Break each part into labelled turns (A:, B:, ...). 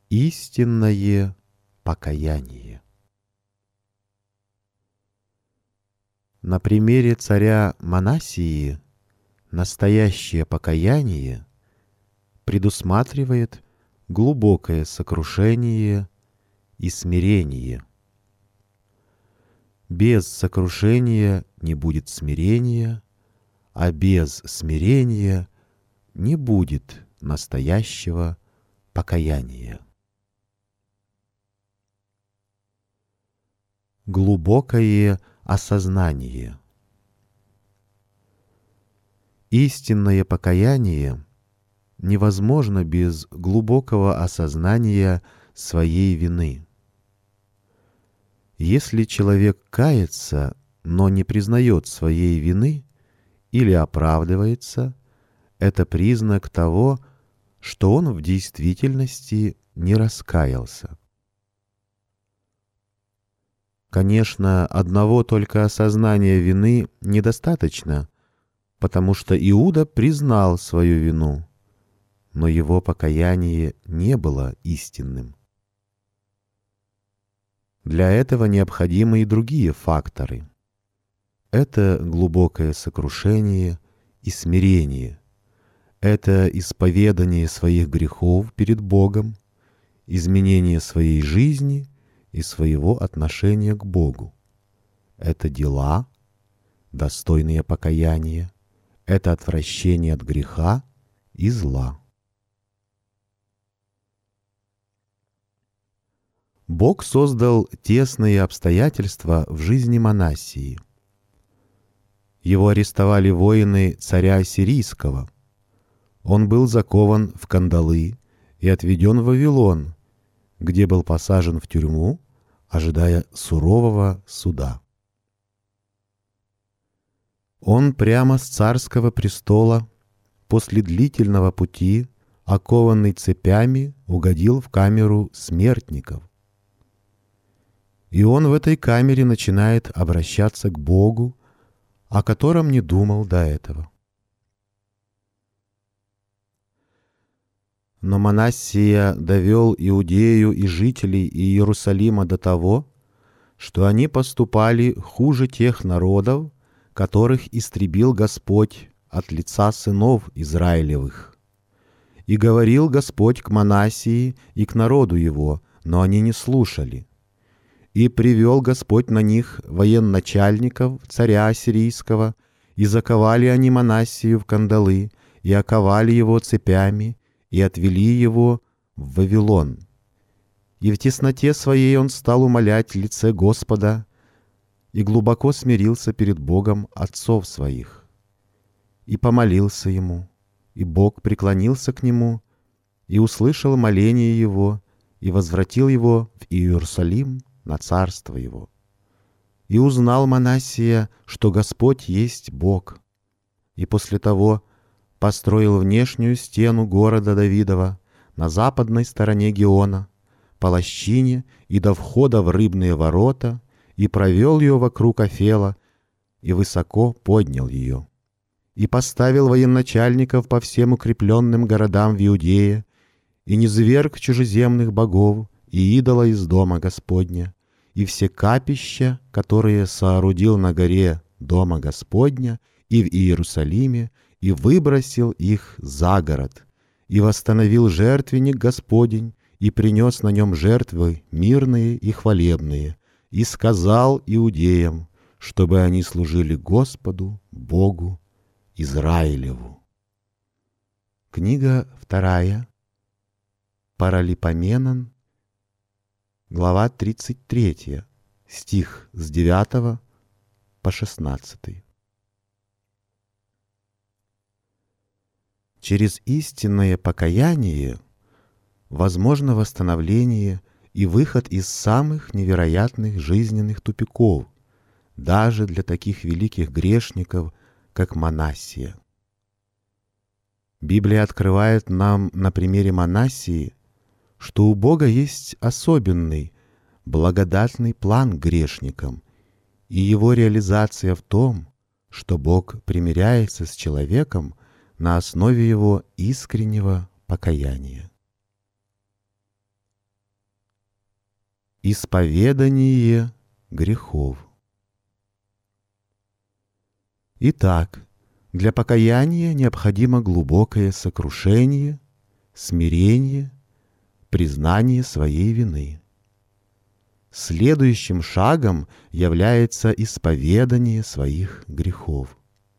A: Истинное покаяние. На примере царя Манассии настоящее покаяние предусматривает глубокое сокрушение и смирение. Без сокрушения не будет смирения, а без смирения не будет настоящего покаяния. Глубокое осознание. Истинное покаяние невозможно без глубокого осознания своей вины. Если человек кается, но не признает своей вины или оправдывается, это признак того, что он в действительности не раскаялся. Конечно, одного только осознания вины недостаточно, потому что Иуда признал свою вину, но его покаяние не было истинным. Для этого необходимы и другие факторы. Это глубокое сокрушение и смирение. Это исповедание своих грехов перед Богом, изменение своей жизни и своего отношения к Богу. Это дела, достойные покаяния. Это отвращение от греха и зла. Бог создал тесные обстоятельства в жизни Манассии. Его арестовали воины царя Ассирийского. Он был закован в кандалы и отведен в Вавилон, где был посажен в тюрьму, ожидая сурового суда. Он прямо с царского престола, после длительного пути, окованный цепями, угодил в камеру смертников. И он в этой камере начинает обращаться к Богу, о котором не думал до этого. Но Манассия довел Иудею и жителей Иерусалима до того, что они поступали хуже тех народов, которых истребил Господь от лица сынов Израилевых. И говорил Господь к Манассии и к народу его, но они не слушали. И привел Господь на них военачальников, царя Ассирийского, и заковали они Манассию в кандалы, и оковали его цепями, и отвели его в Вавилон. И в тесноте своей он стал умолять лице Господа, и глубоко смирился перед Богом отцов своих. И помолился ему, и Бог преклонился к нему, и услышал моление его, и возвратил его в Иерусалим на царство его. И узнал Манассия, что Господь есть Бог, и после того построил внешнюю стену города Давидова на западной стороне Гиона, по лощине и до входа в рыбные ворота, и провел ее вокруг Афела, и высоко поднял ее. И поставил военачальников по всем укрепленным городам в Иудее, и низвергг чужеземных богов и идола из дома Господня, и все капища, которые соорудил на горе дома Господня и в Иерусалиме, и выбросил их за город, и восстановил жертвенник Господень, и принес на нем жертвы мирные и хвалебные, и сказал иудеям, чтобы они служили Господу, Богу Израилеву. Книга 2, Паралипоменон, глава 33, стих с 9 по 16. Через истинное покаяние возможно восстановление и выход из самых невероятных жизненных тупиков, даже для таких великих грешников, как Манассия. Библия открывает нам на примере Манассии, что у Бога есть особенный, благодатный план к грешникам, и его реализация в том, что Бог примиряется с человеком на основе его искреннего покаяния. Исповедание грехов. Итак, для покаяния необходимо глубокое сокрушение, смирение, признание своей вины. Следующим шагом является исповедание своих грехов.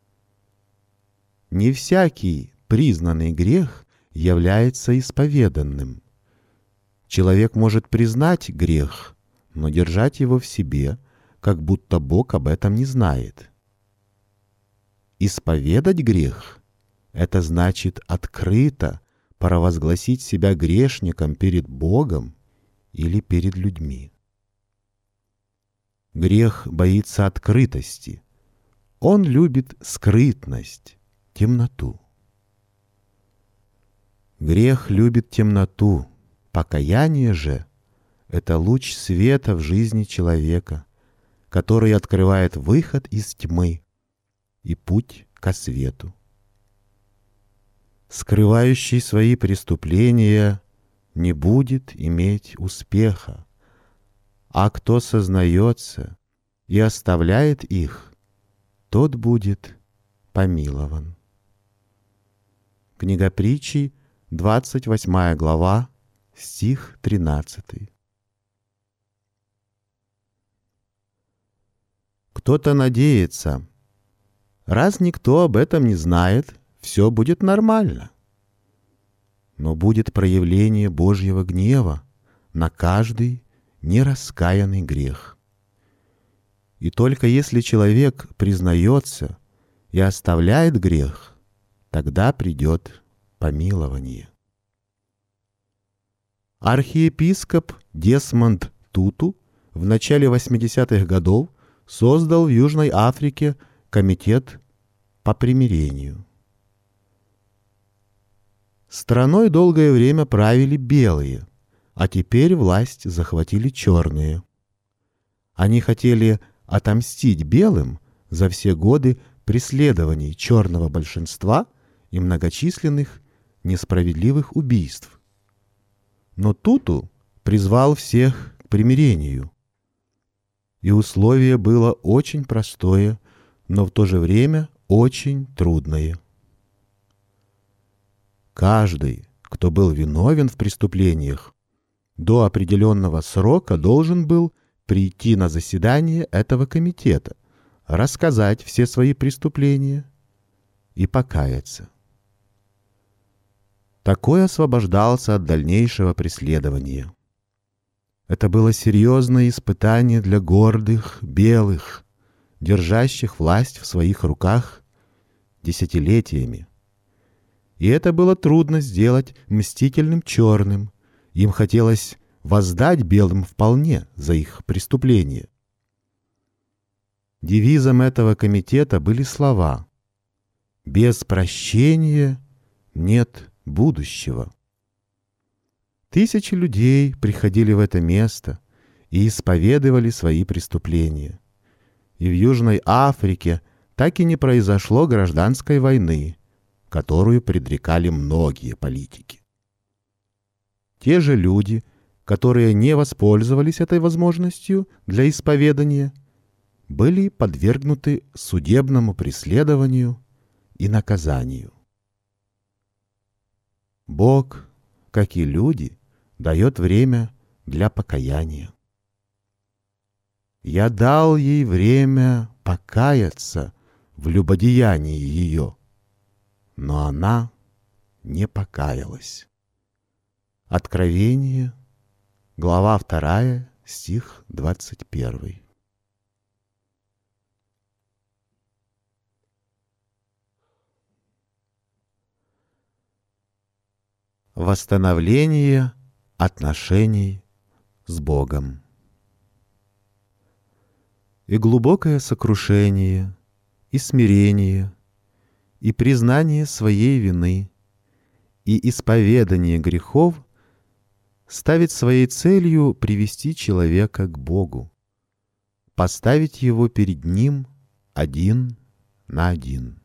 A: Не всякий признанный грех является исповеданным. Человек может признать грех, но держать его в себе, как будто Бог об этом не знает. Исповедать грех — это значит открыто провозгласить себя грешником перед Богом или перед людьми. Грех боится открытости. Он любит скрытность, темноту. Грех любит темноту. Покаяние же — это луч света в жизни человека, который открывает выход из тьмы и путь ко свету. Скрывающий свои преступления не будет иметь успеха, а кто сознается и оставляет их, тот будет помилован. Книга Притчи, 28 глава, стих 13. Кто-то надеется, раз никто об этом не знает, все будет нормально. Но будет проявление Божьего гнева на каждый нераскаянный грех. И только если человек признается и оставляет грех, тогда придет помилование. Архиепископ Десмонд Туту в начале 80-х годов создал в Южной Африке комитет по примирению. Страной долгое время правили белые, а теперь власть захватили черные. Они хотели отомстить белым за все годы преследований черного большинства и многочисленных несправедливых убийств. Но Туту призвал всех к примирению. И условие было очень простое, но в то же время очень трудное. Каждый, кто был виновен в преступлениях, до определенного срока должен был прийти на заседание этого комитета, рассказать все свои преступления и покаяться. Такой освобождался от дальнейшего преследования. Это было серьезное испытание для гордых, белых, держащих власть в своих руках десятилетиями. И это было трудно сделать мстительным черным. Им хотелось воздать белым вполне за их преступления. Девизом этого комитета были слова: «Без прощения нет будущего». Тысячи людей приходили в это место и исповедовали свои преступления. И в Южной Африке так и не произошло гражданской войны, которую предрекали многие политики. Те же люди, которые не воспользовались этой возможностью для исповедания, были подвергнуты судебному преследованию и наказанию. Бог, как и люди, дает время для покаяния. «Я дал ей время покаяться в любодеянии ее, но она не покаялась». Откровение, глава 2, стих 21. Восстановление отношений с Богом. И глубокое сокрушение, и смирение, и признание своей вины, и исповедание грехов ставит своей целью привести человека к Богу, поставить его перед Ним один на один.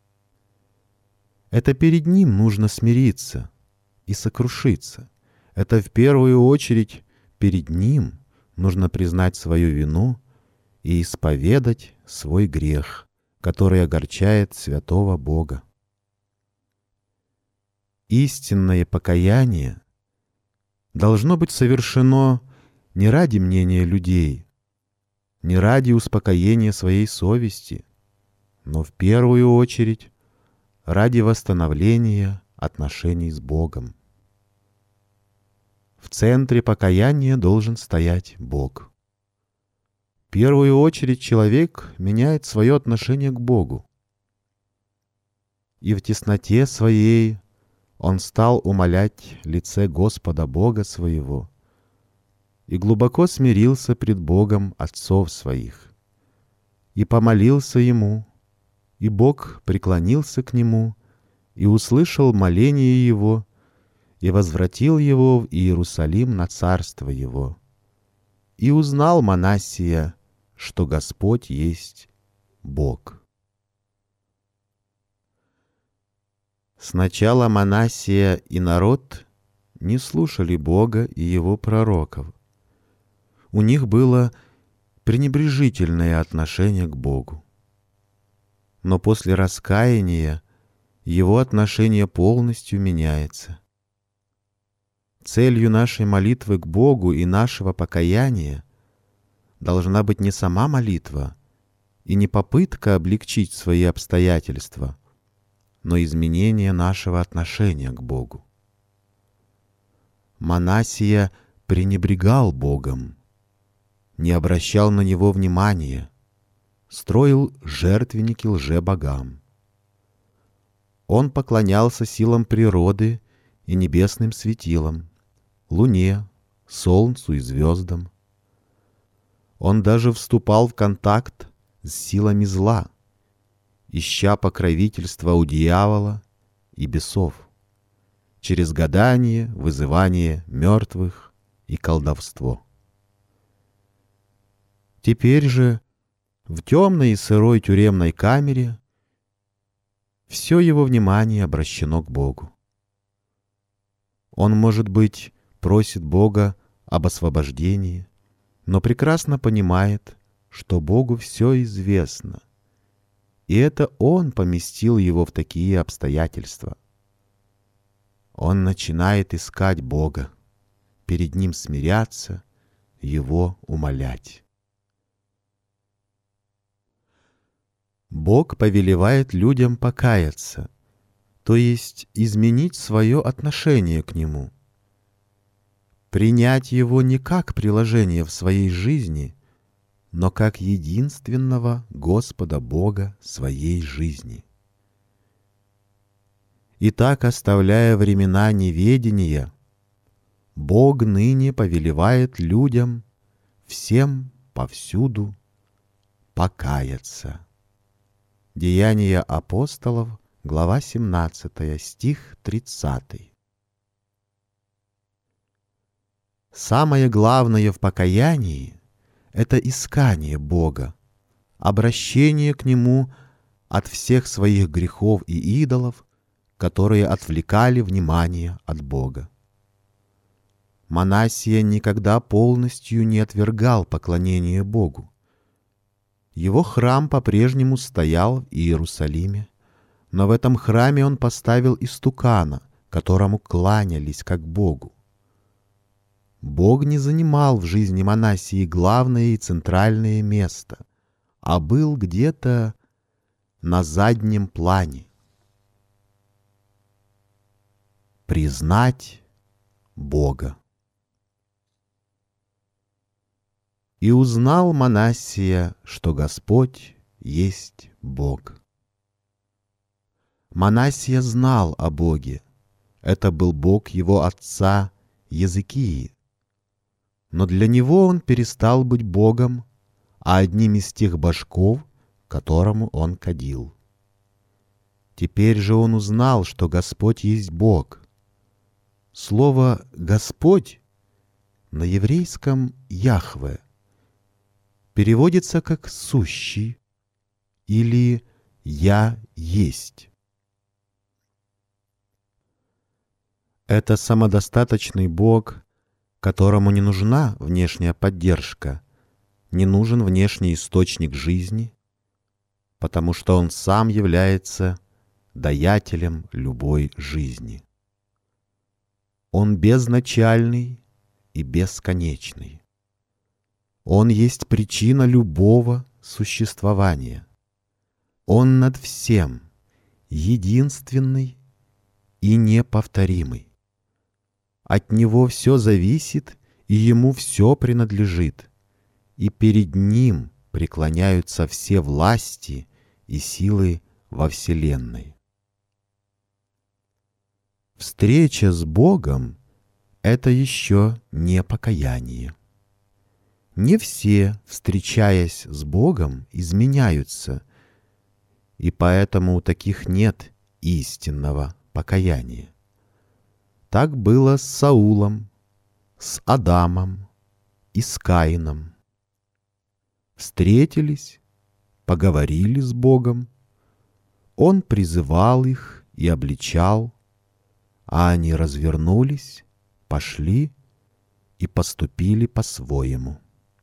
A: Это перед Ним нужно смириться и сокрушиться. Это в первую очередь перед Ним нужно признать свою вину и исповедать свой грех, который огорчает святого Бога. Истинное покаяние должно быть совершено не ради мнения людей, не ради успокоения своей совести, но в первую очередь ради восстановления отношений с Богом. В центре покаяния должен стоять Бог. В первую очередь человек меняет свое отношение к Богу. И в тесноте своей он стал умолять лице Господа Бога своего и глубоко смирился пред Богом отцов своих, и помолился Ему, и Бог преклонился к нему и услышал моление его, и возвратил его в Иерусалим на царство его. И узнал Манассия, что Господь есть Бог. Сначала Манассия и народ не слушали Бога и Его пророков. У них было пренебрежительное отношение к Богу. Но после раскаяния его отношение полностью меняется. Целью нашей молитвы к Богу и нашего покаяния должна быть не сама молитва и не попытка облегчить свои обстоятельства, но изменение нашего отношения к Богу. Манассия пренебрегал Богом, не обращал на Него внимания, строил жертвенники лжебогам. Он поклонялся силам природы и небесным светилам, луне, солнцу и звездам. Он даже вступал в контакт с силами зла, ища покровительства у дьявола и бесов, через гадание, вызывание мертвых и колдовство. Теперь же в темной и сырой тюремной камере все его внимание обращено к Богу. Он, может быть, просит Бога об освобождении, но прекрасно понимает, что Богу все известно, и это Он поместил его в такие обстоятельства. Он начинает искать Бога, перед Ним смиряться, Его умолять. Бог повелевает людям покаяться, то есть изменить свое отношение к Нему, принять Его не как приложение в своей жизни, но как единственного Господа Бога своей жизни. Итак, оставляя времена неведения, Бог ныне повелевает людям всем повсюду покаяться. Деяния апостолов, глава 17, стих 30. Самое главное в покаянии — это искание Бога, обращение к Нему от всех своих грехов и идолов, которые отвлекали внимание от Бога. Манассия никогда полностью не отвергал поклонение Богу. Его храм по-прежнему стоял в Иерусалиме, но в этом храме он поставил истукана, которому кланялись как Богу. Бог не занимал в жизни Манассии главное и центральное место, а был где-то на заднем плане. Признать Бога. И узнал Манассия, что Господь есть Бог. Манассия знал о Боге. Это был Бог его отца Езекии. Но для него он перестал быть Богом, а одним из тех божков, которому он кадил. Теперь же он узнал, что Господь есть Бог. Слово «Господь» на еврейском «Яхве» переводится как «сущий» или «я есть». Это самодостаточный Бог, которому не нужна внешняя поддержка, не нужен внешний источник жизни, потому что он сам является даятелем любой жизни. Он безначальный и бесконечный. Он есть причина любого существования. Он над всем, единственный и неповторимый. От Него все зависит, и Ему все принадлежит, и перед Ним преклоняются все власти и силы во Вселенной. Встреча с Богом — это еще не покаяние. Не все, встречаясь с Богом, изменяются, и поэтому у таких нет истинного покаяния. Так было с Саулом, с Адамом и с Каином. Встретились, поговорили с Богом, Он призывал их и обличал, а они развернулись, пошли и поступили по-своему.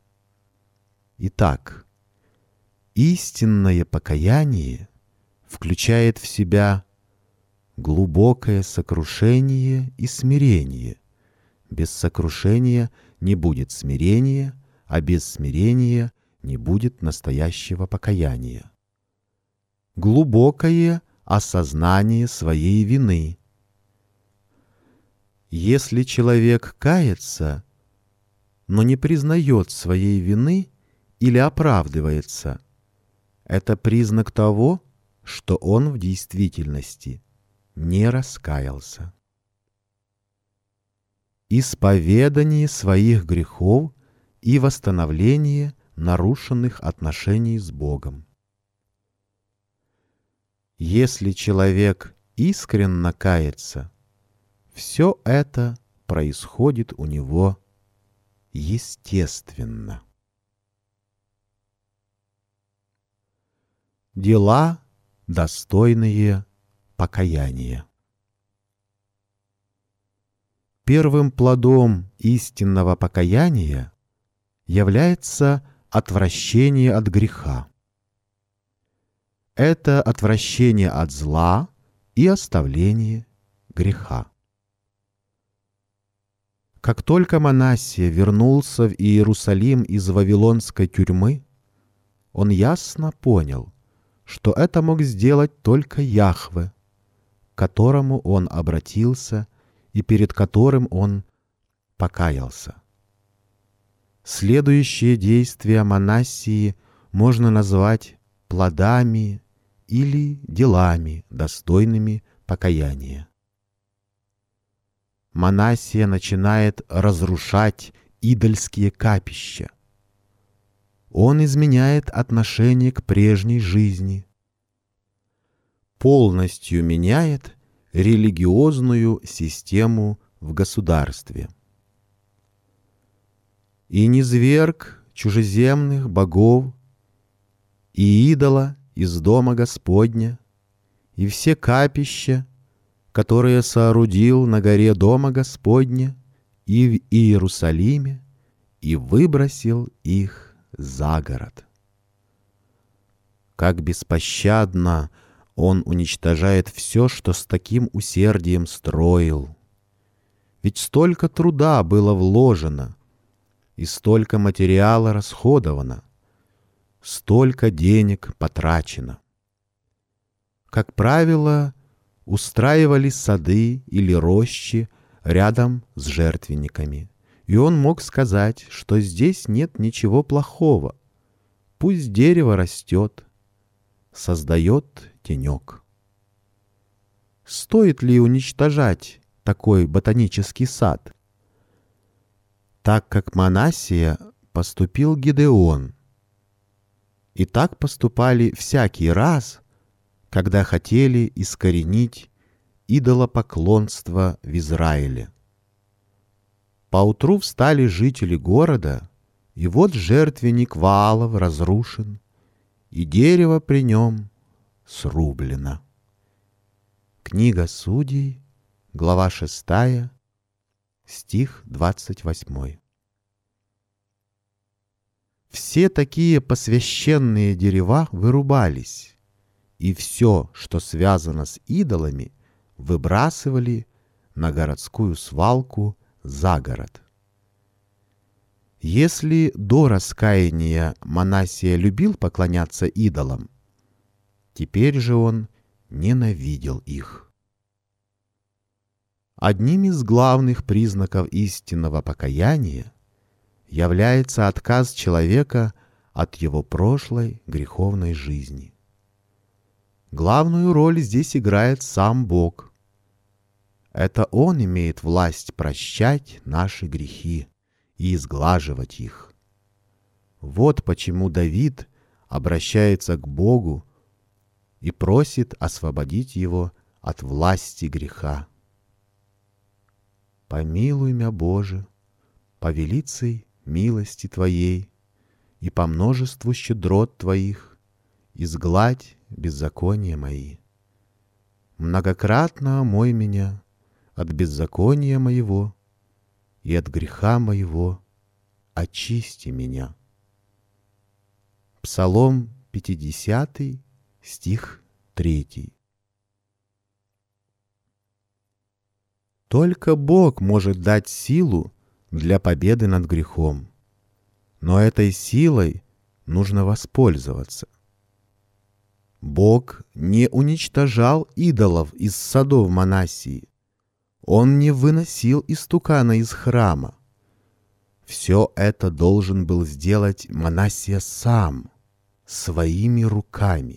A: Итак, истинное покаяние включает в себя глубокое сокрушение и смирение. Без сокрушения не будет смирения, а без смирения не будет настоящего покаяния. Глубокое осознание своей вины. Если человек кается, но не признает своей вины или оправдывается, это признак того, что он в действительности не раскаялся. Исповедание своих грехов и восстановление нарушенных отношений с Богом. Если человек искренне кается, все это происходит у него естественно. Дела, достойные покаяния. Первым плодом истинного покаяния является отвращение от греха. Это отвращение от зла и оставление греха. Как только Манассия вернулся в Иерусалим из вавилонской тюрьмы, он ясно понял, что это мог сделать только Яхве, к которому он обратился и перед которым он покаялся. Следующие действия Манассии можно назвать плодами или делами, достойными покаяния. Манассия начинает разрушать идольские капища. Он изменяет отношение к прежней жизни, полностью меняет религиозную систему в государстве. И низверг чужеземных богов и идола из дома Господня, и все капища, которые соорудил на горе дома Господня и в Иерусалиме, и выбросил их за город. Как беспощадно он уничтожает все, что с таким усердием строил. Ведь столько труда было вложено, и столько материала расходовано, столько денег потрачено. Как правило, устраивали сады или рощи рядом с жертвенниками, и он мог сказать, что здесь нет ничего плохого, пусть дерево растет, создает тенек. Стоит ли уничтожать такой ботанический сад? Так как Манассия поступил Гидеон. И так поступали всякий раз, когда хотели искоренить идолопоклонство в Израиле. Поутру встали жители города, и вот жертвенник Ваалов разрушен, и дерево при нем срублено. Книга Судей, глава 6, стих 28. Все такие посвященные дерева вырубались, и все, что связано с идолами, выбрасывали на городскую свалку за город. Если до раскаяния Манассия любил поклоняться идолам, теперь же он ненавидел их. Одним из главных признаков истинного покаяния является отказ человека от его прошлой греховной жизни. Главную роль здесь играет сам Бог. Это Он имеет власть прощать наши грехи и изглаживать их. Вот почему Давид обращается к Богу и просит освободить его от власти греха. «Помилуй мя, Боже, по велицей милости Твоей и по множеству щедрот Твоих изгладь беззакония мои. Многократно омой меня от беззакония моего и от греха моего очисти меня». Псалом 50, стих 3. Только Бог может дать силу для победы над грехом, но этой силой нужно воспользоваться. Бог не уничтожал идолов из садов Манассии, Он не выносил истукана из храма. Все это должен был сделать Манассия сам, своими руками.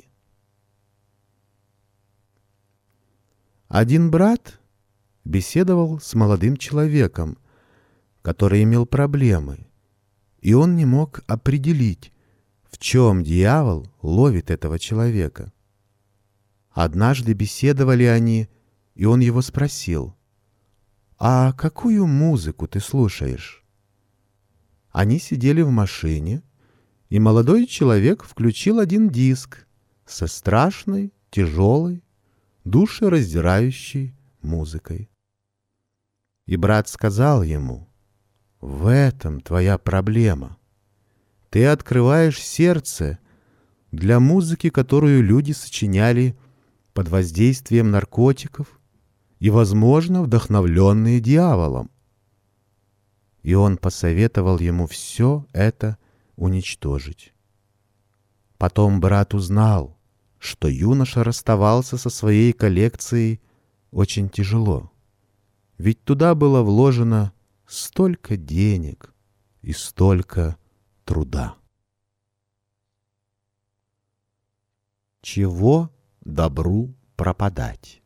A: Один брат беседовал с молодым человеком, который имел проблемы, и он не мог определить, в чем дьявол ловит этого человека. Однажды беседовали они, и он его спросил: «А какую музыку ты слушаешь?» Они сидели в машине, и молодой человек включил один диск со страшной, тяжелой, душераздирающей музыкой. И брат сказал ему: «В этом твоя проблема. Ты открываешь сердце для музыки, которую люди сочиняли под воздействием наркотиков и, возможно, вдохновленные дьяволом». И он посоветовал ему все это уничтожить. Потом брат узнал, что юноша расставался со своей коллекцией очень тяжело, ведь туда было вложено столько денег и столько труда. Чего добру пропадать?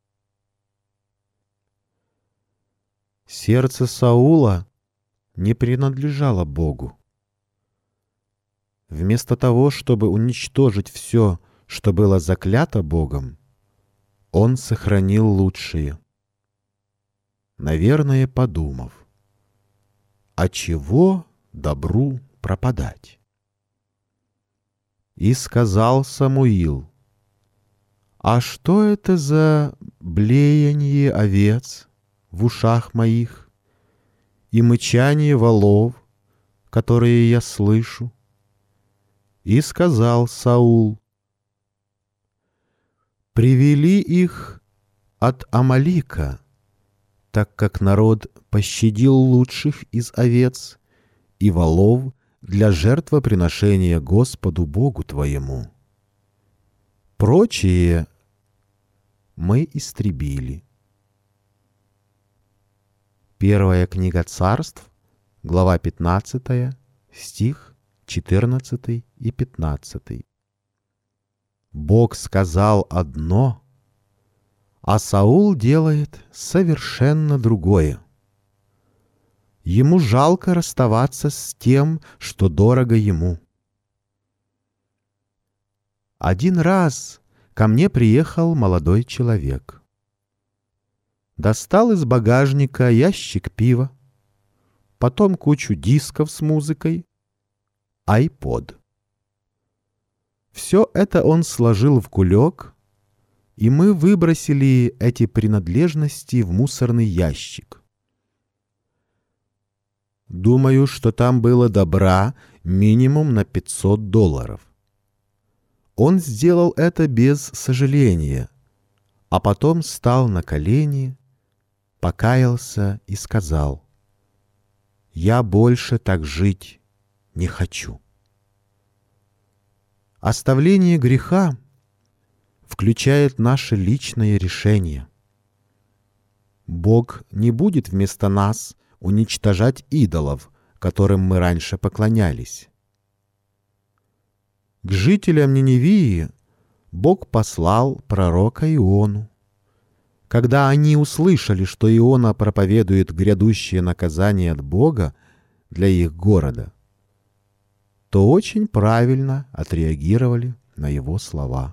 A: Сердце Саула не принадлежало Богу. Вместо того, чтобы уничтожить все, что было заклято Богом, он сохранил лучшее. Наверное, подумав: а чего добру пропадать? И сказал Самуил: «А что это за блеяние овец в ушах моих и мычание волов, которые я слышу?» И сказал Саул: «Привели их от Амалика, так как народ пощадил лучших из овец и волов для жертвоприношения Господу Богу твоему. Прочие мы истребили». Первая книга Царств, глава 15, стих 14 и 15. Бог сказал одно, а Саул делает совершенно другое. Ему жалко расставаться с тем, что дорого ему. Один раз ко мне приехал молодой человек. Достал из багажника ящик пива, потом кучу дисков с музыкой, iPod. Все это он сложил в кулек, и мы выбросили эти принадлежности в мусорный ящик. Думаю, что там было добра минимум на $500. Он сделал это без сожаления, а потом стал на колени, покаялся и сказал: «Я больше так жить не хочу». Оставление греха включает наше личное решение. Бог не будет вместо нас уничтожать идолов, которым мы раньше поклонялись. К жителям Ниневии Бог послал пророка Иону. Когда они услышали, что Иона проповедует грядущее наказание от Бога для их города, то очень правильно отреагировали на его слова.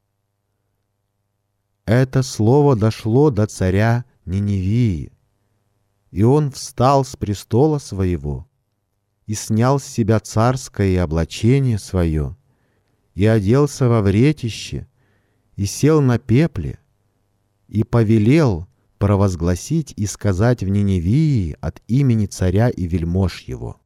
A: Это слово дошло до царя Ниневии, и он встал с престола своего и снял с себя царское облачение свое, и оделся во вретище, и сел на пепле, и повелел провозгласить и сказать в Ниневии от имени царя и вельмож его,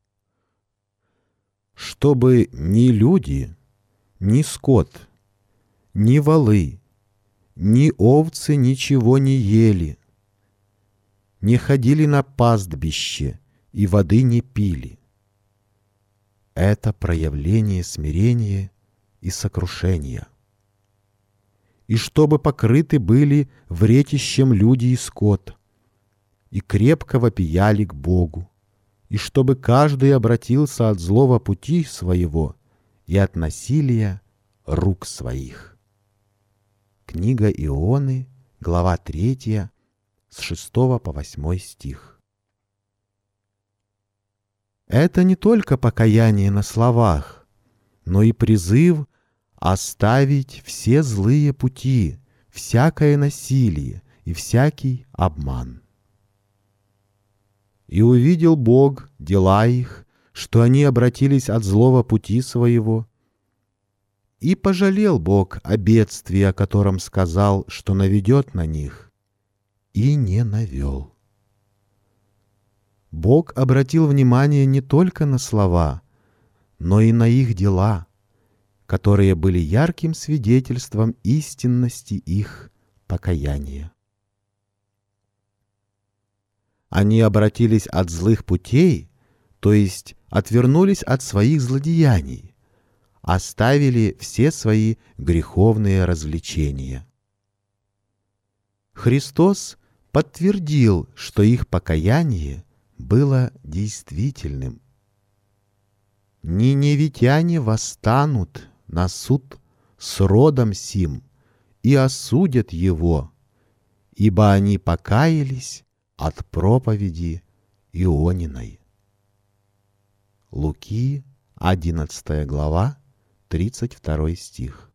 A: чтобы ни люди, ни скот, ни волы, ни овцы ничего не ели, не ходили на пастбище и воды не пили. Это проявление смирения и сокрушения. И чтобы покрыты были вретищем люди и скот, и крепко вопияли к Богу, и чтобы каждый обратился от злого пути своего и от насилия рук своих. Книга Ионы, глава 3, с 6 по 8 стих. Это не только покаяние на словах, но и призыв оставить все злые пути, всякое насилие и всякий обман. «И увидел Бог дела их, что они обратились от злого пути своего, и пожалел Бог о бедствии, о котором сказал, что наведет на них, и не навел». Бог обратил внимание не только на слова, но и на их дела, которые были ярким свидетельством истинности их покаяния. Они обратились от злых путей, то есть отвернулись от своих злодеяний, оставили все свои греховные развлечения. Христос подтвердил, что их покаяние было действительным. «Ниневитяне восстанут на суд с родом сим и осудят его, ибо они покаялись от проповеди Иониной». Луки, 11 глава, 32 стих.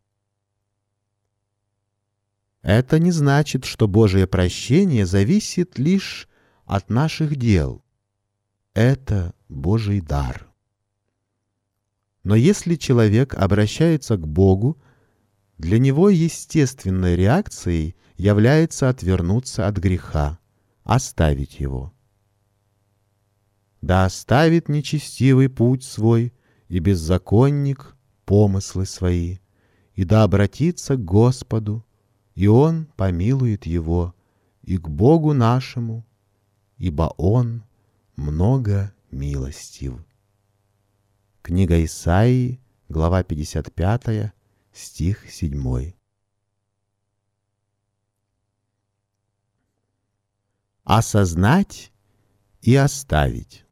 A: Это не значит, что Божие прощение зависит лишь от наших дел. Это Божий дар. Но если человек обращается к Богу, для него естественной реакцией является отвернуться от греха, оставить его. «Да оставит нечестивый путь свой, и беззаконник помыслы свои, и да обратится к Господу, и Он помилует его, и к Богу нашему, ибо Он много милостив». Книга Исаии, глава 55, стих 7. Осознать и оставить.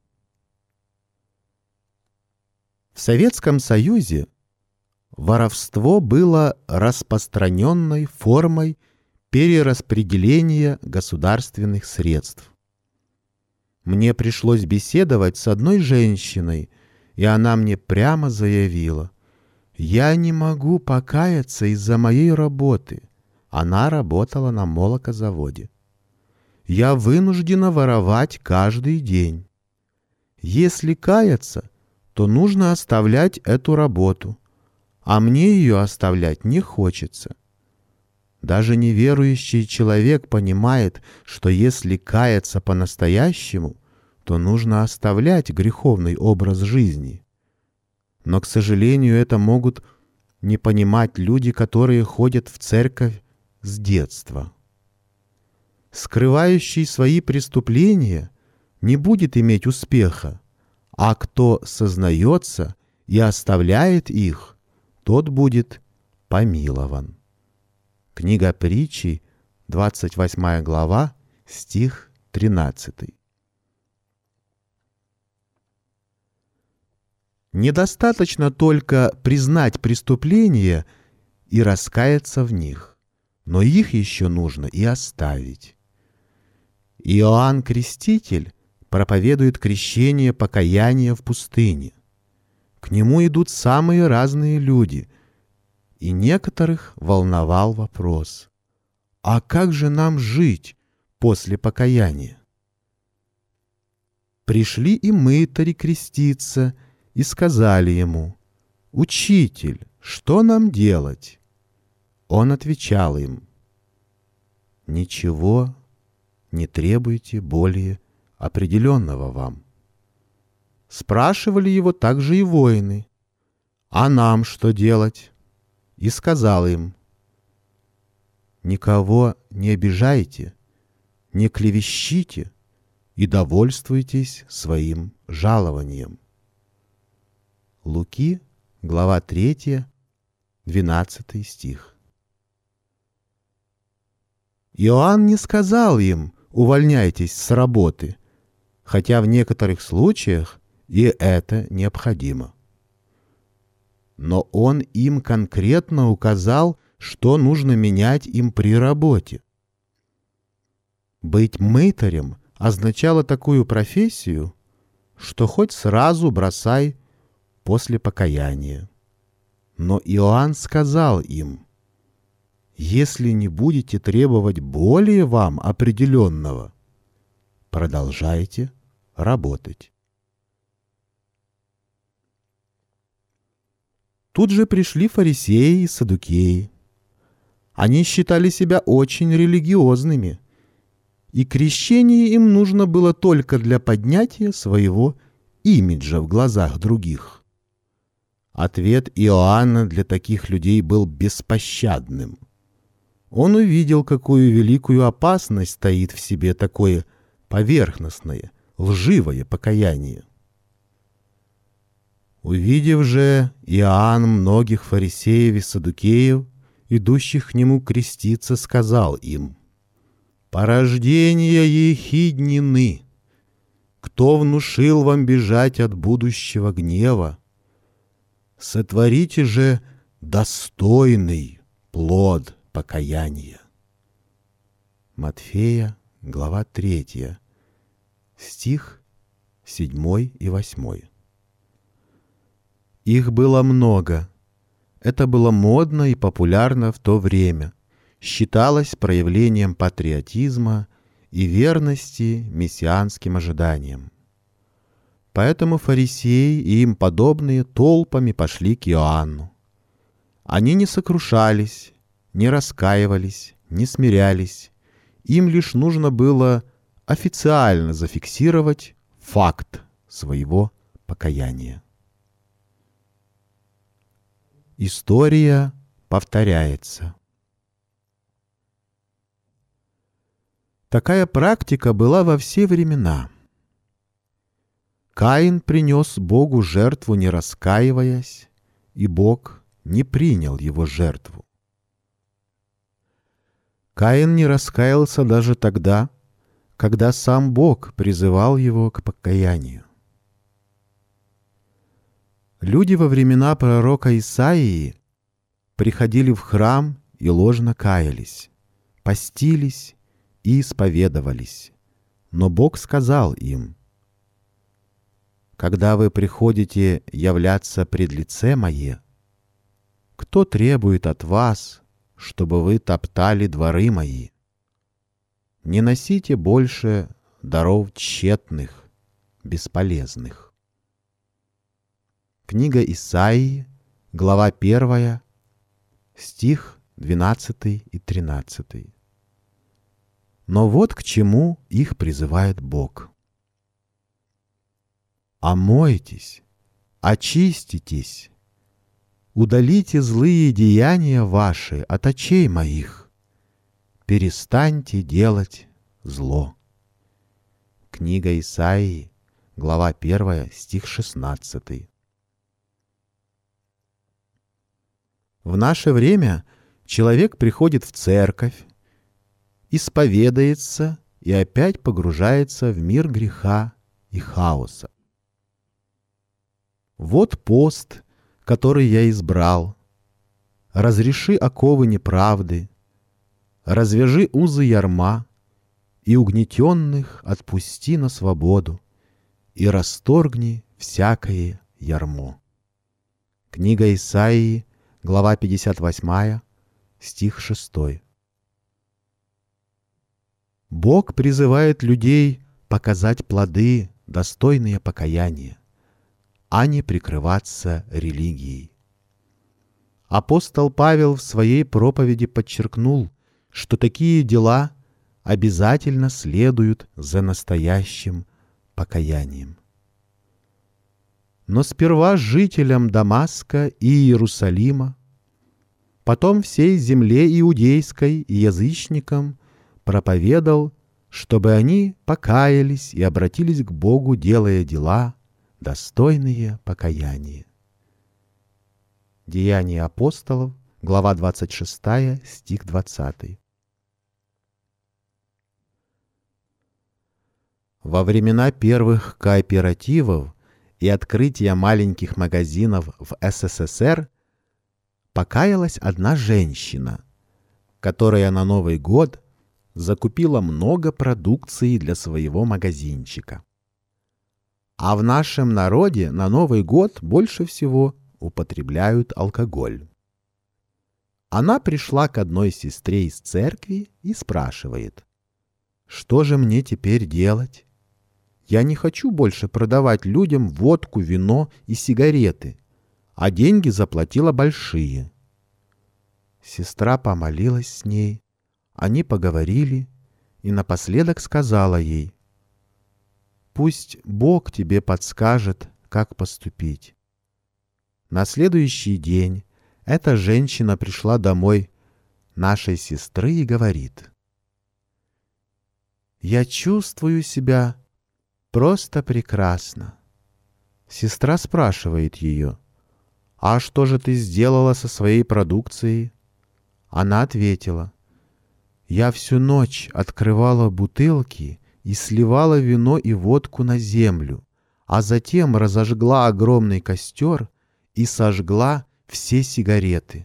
A: В Советском Союзе воровство было распространенной формой перераспределения государственных средств. Мне пришлось беседовать с одной женщиной, и она мне прямо заявила: «Я не могу покаяться из-за моей работы». Она работала на молокозаводе. «Я вынуждена воровать каждый день. Если каяться, то нужно оставлять эту работу, а мне ее оставлять не хочется». Даже неверующий человек понимает, что если каяться по-настоящему, то нужно оставлять греховный образ жизни. Но, к сожалению, это могут не понимать люди, которые ходят в церковь с детства. Скрывающий свои преступления не будет иметь успеха, а кто сознается и оставляет их, тот будет помилован. Книга Притчи, 28 глава, стих 13. Недостаточно только признать преступления и раскаяться в них, но их еще нужно и оставить. Иоанн Креститель проповедует крещение покаяния в пустыне. К нему идут самые разные люди, и некоторых волновал вопрос: а как же нам жить после покаяния? Пришли и мытари креститься, и сказали ему: «Учитель, что нам делать?» Он отвечал им: «Ничего не требуйте более определенного вам». Спрашивали его также и воины: «А нам что делать?» И сказал им: «Никого не обижайте, не клевещите и довольствуйтесь своим жалованием». Луки, глава 3, 12 стих. Иоанн не сказал им: «Увольняйтесь с работы», хотя в некоторых случаях и это необходимо. Но он им конкретно указал, что нужно менять им при работе. Быть мытарем означало такую профессию, что хоть сразу бросай после покаяния. Но Иоанн сказал им: «Если не будете требовать более вам определенного, продолжайте работать». Тут же пришли фарисеи и саддукеи. Они считали себя очень религиозными, и крещение им нужно было только для поднятия своего имиджа в глазах других. Ответ Иоанна для таких людей был беспощадным. Он увидел, какую великую опасность таит в себе такое поверхностное, лживое покаяние. Увидев же Иоанн многих фарисеев и саддукеев, идущих к нему креститься, сказал им: «Порождения ехиднины! Кто внушил вам бежать от будущего гнева? Сотворите же достойный плод покаяния». Матфея, глава 3, стих 7 и 8. Их было много. Это было модно и популярно в то время. Считалось проявлением патриотизма и верности мессианским ожиданиям. Поэтому фарисеи и им подобные толпами пошли к Иоанну. Они не сокрушались, не раскаивались, не смирялись. Им лишь нужно было официально зафиксировать факт своего покаяния. История повторяется. Такая практика была во все времена. Каин принес Богу жертву, не раскаиваясь, и Бог не принял его жертву. Каин не раскаялся даже тогда, когда сам Бог призывал его к покаянию. Люди во времена пророка Исаии приходили в храм и ложно каялись, постились и исповедовались. Но Бог сказал им: «Когда вы приходите являться пред лице Мое, кто требует от вас, чтобы вы топтали дворы Мои? Не носите больше даров тщетных, бесполезных». Книга Исаии, глава 1, стих 12 и 13. Но вот к чему их призывает Бог. Омойтесь, очиститесь, удалите злые деяния ваши от очей моих, перестаньте делать зло». Книга Исаии, глава 1, стих 16. В наше время человек приходит в церковь, исповедается и опять погружается в мир греха и хаоса. Вот пост, который я избрал. Разреши оковы неправды, развяжи узы ярма, и угнетенных отпусти на свободу, и расторгни всякое ярмо. Книга Исаии, глава 58, стих 6. Бог призывает людей показать плоды, достойные покаяния, а не прикрываться религией. Апостол Павел в своей проповеди подчеркнул, что такие дела обязательно следуют за настоящим покаянием. Но сперва жителям Дамаска и Иерусалима, потом всей земле иудейской и язычникам проповедал, чтобы они покаялись и обратились к Богу, делая дела, достойные покаяния. Деяния апостолов, глава 26, стих 20. Во времена первых кооперативов и открытия маленьких магазинов в СССР покаялась одна женщина, которая на Новый год закупила много продукции для своего магазинчика. А в нашем народе на Новый год больше всего употребляют алкоголь. Она пришла к одной сестре из церкви и спрашивает: «Что же мне теперь делать? Я не хочу больше продавать людям водку, вино и сигареты, а деньги заплатила большие». Сестра помолилась с ней, они поговорили, и напоследок сказала ей: «Пусть Бог тебе подскажет, как поступить». На следующий день эта женщина пришла домой нашей сестры и говорит: «Я чувствую себя просто прекрасно». Сестра спрашивает ее: «А что же ты сделала со своей продукцией?» Она ответила: «Я всю ночь открывала бутылки и сливала вино и водку на землю, а затем разожгла огромный костер и сожгла все сигареты».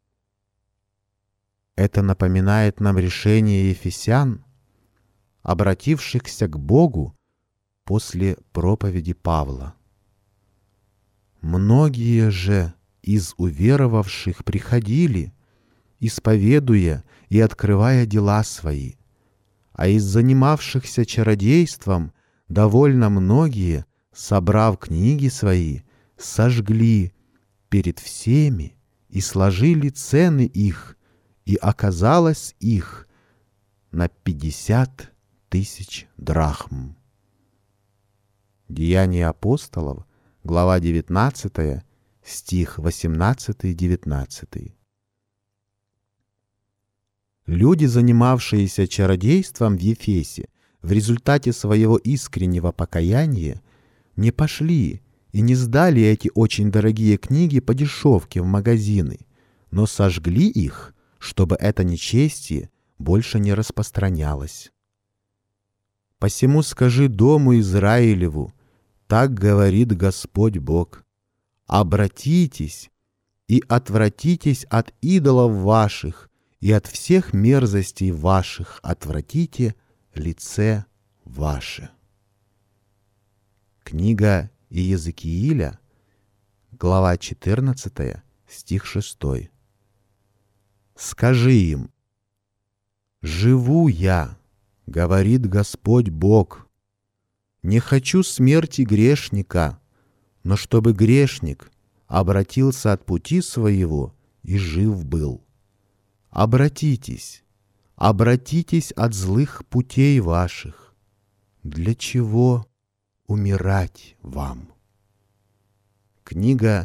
A: Это напоминает нам решение ефесян, обратившихся к Богу после проповеди Павла. «Многие же из уверовавших приходили, исповедуя и открывая дела свои, а из занимавшихся чародейством довольно многие, собрав книги свои, сожгли перед всеми и сложили цены их, и оказалось их на 50 000 драхм». Деяния апостолов, глава 19, стих 18-19. Люди, занимавшиеся чародейством в Ефесе, в результате своего искреннего покаяния не пошли и не сдали эти очень дорогие книги по дешевке в магазины, но сожгли их, чтобы это нечестие больше не распространялось. «Посему скажи дому Израилеву: так говорит Господь Бог: обратитесь и отвратитесь от идолов ваших, и от всех мерзостей ваших отвратите лице ваше». Книга Иезекииля, глава 14, стих 6. «Скажи им: живу я, говорит Господь Бог, не хочу смерти грешника, но чтобы грешник обратился от пути своего и жив был. Обратитесь, обратитесь от злых путей ваших». Для чего, умирать вам». Книга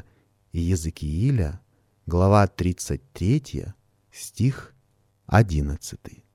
A: Иезекииля, глава 33, стих 11.